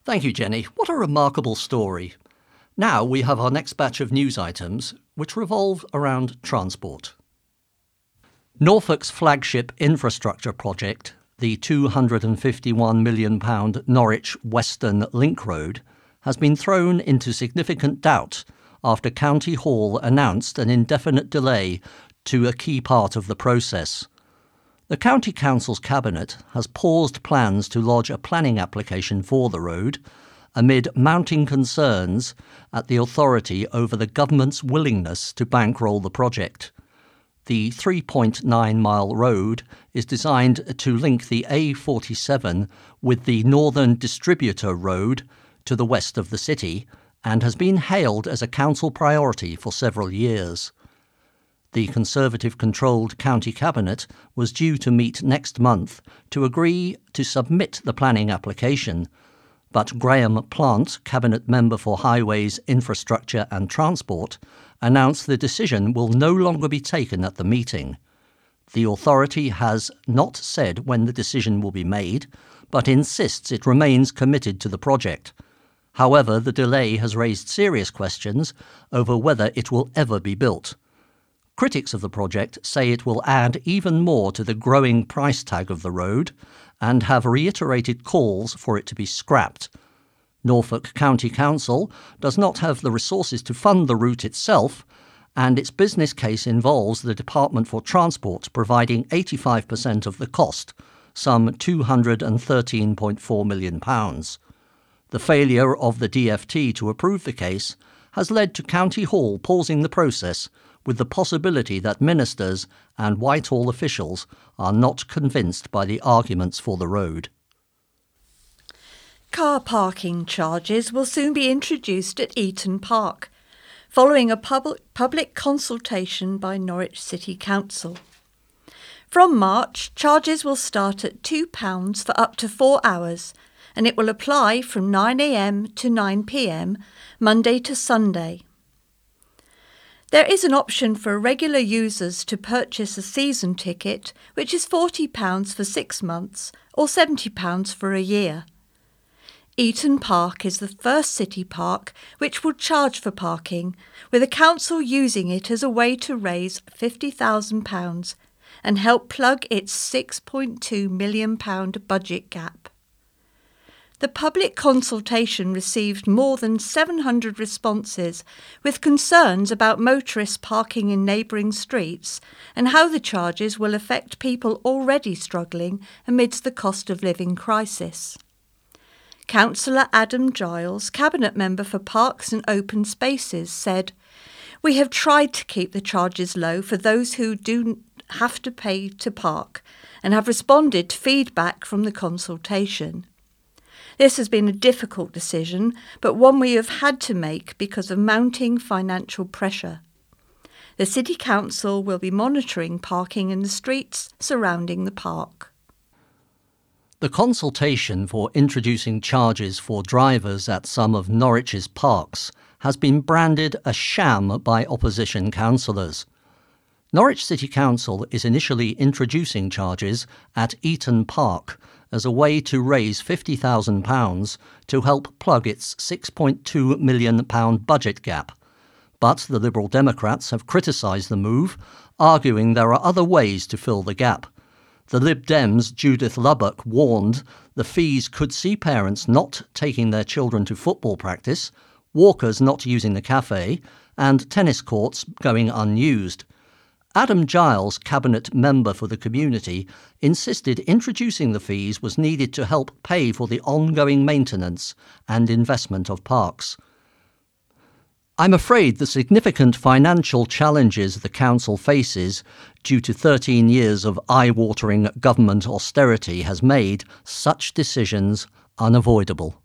Thank you, Jenny. What a remarkable story. Now we have our next batch of news items, which revolve around transport. Norfolk's flagship infrastructure project, the £251 million Norwich Western Link Road, has been thrown into significant doubt after County Hall announced an indefinite delay to a key part of the process. The County Council's Cabinet has paused plans to lodge a planning application for the road amid mounting concerns at the authority over the government's willingness to bankroll the project. The 3.9-mile road is designed to link the A47 with the Northern Distributor Road to the west of the city and has been hailed as a council priority for several years. The Conservative-controlled County Cabinet was due to meet next month to agree to submit the planning application, but Graham Plant, Cabinet Member for Highways, Infrastructure and Transport, announced the decision will no longer be taken at the meeting. The authority has not said when the decision will be made, but insists it remains committed to the project. However, the delay has raised serious questions over whether it will ever be built. Critics of the project say it will add even more to the growing price tag of the road and have reiterated calls for it to be scrapped. Norfolk County Council does not have the resources to fund the route itself, and its business case involves the Department for Transport providing 85% of the cost, some £213.4 million. The failure of the DFT to approve the case has led to County Hall pausing the process, with the possibility that ministers and Whitehall officials are not convinced by the arguments for the road. Car parking charges will soon be introduced at Eaton Park, following a public consultation by Norwich City Council. From March, charges will start at £2 for up to 4 hours, and it will apply from 9 a.m. to 9 p.m, Monday to Sunday. There is an option for regular users to purchase a season ticket, which is £40 for 6 months or £70 for a year. Eaton Park is the first city park which will charge for parking, with the council using it as a way to raise £50,000 and help plug its £6.2 million budget gap. The public consultation received more than 700 responses with concerns about motorists parking in neighbouring streets and how the charges will affect people already struggling amidst the cost of living crisis. Councillor Adam Giles, Cabinet Member for Parks and Open Spaces, said, "We have tried to keep the charges low for those who do have to pay to park and have responded to feedback from the consultation. This has been a difficult decision, but one we have had to make because of mounting financial pressure. The City Council will be monitoring parking in the streets surrounding the park." The consultation for introducing charges for drivers at some of Norwich's parks has been branded a sham by opposition councillors. Norwich City Council is initially introducing charges at Eaton Park as a way to raise £50,000 to help plug its £6.2 million budget gap. But the Liberal Democrats have criticised the move, arguing there are other ways to fill the gap. The Lib Dems' Judith Lubbock warned the fees could see parents not taking their children to football practice, walkers not using the cafe, and tennis courts going unused. Adam Giles, Cabinet Member for the Community, insisted introducing the fees was needed to help pay for the ongoing maintenance and investment of parks. "I'm afraid the significant financial challenges the Council faces due to 13 years of eye-watering government austerity has made such decisions unavoidable."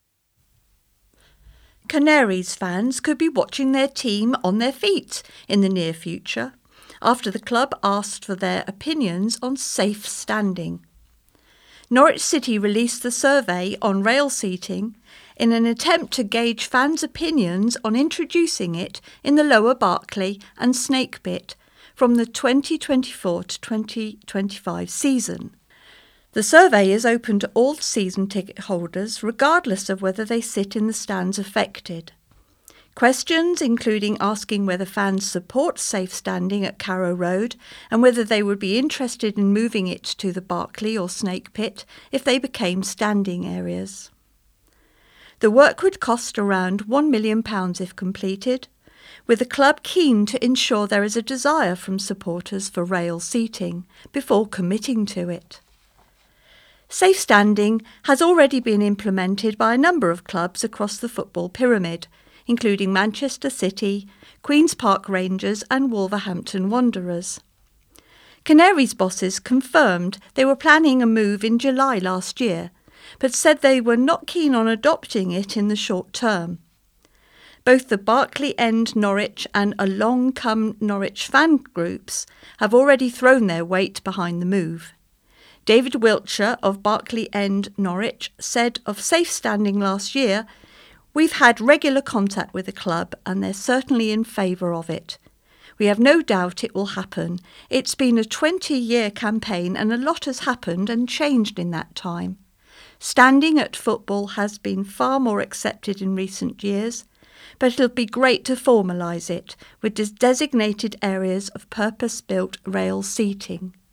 Canaries fans could be watching their team on their feet in the near future, after the club asked for their opinions on safe standing. Norwich City released the survey on rail seating in an attempt to gauge fans' opinions on introducing it in the Lower Barclay and Snakebit from the 2024 to 2025 season. The survey is open to all season ticket holders, regardless of whether they sit in the stands affected. Questions including asking whether fans support safe standing at Carrow Road and whether they would be interested in moving it to the Berkeley or Snake Pit if they became standing areas. The work would cost around £1 million if completed, with the club keen to ensure there is a desire from supporters for rail seating before committing to it. Safe standing has already been implemented by a number of clubs across the football pyramid, including Manchester City, Queen's Park Rangers and Wolverhampton Wanderers. Canaries bosses confirmed they were planning a move in July last year, but said they were not keen on adopting it in the short term. Both the Berkeley End Norwich and Along Come Norwich fan groups have already thrown their weight behind the move. David Wiltshire of Berkeley End Norwich said of safe standing last year, "We've had regular contact with the club and they're certainly in favour of it. We have no doubt it will happen. It's been a 20-year campaign and a lot has happened and changed in that time. Standing at football has been far more accepted in recent years, but it'll be great to formalise it with designated areas of purpose-built rail seating."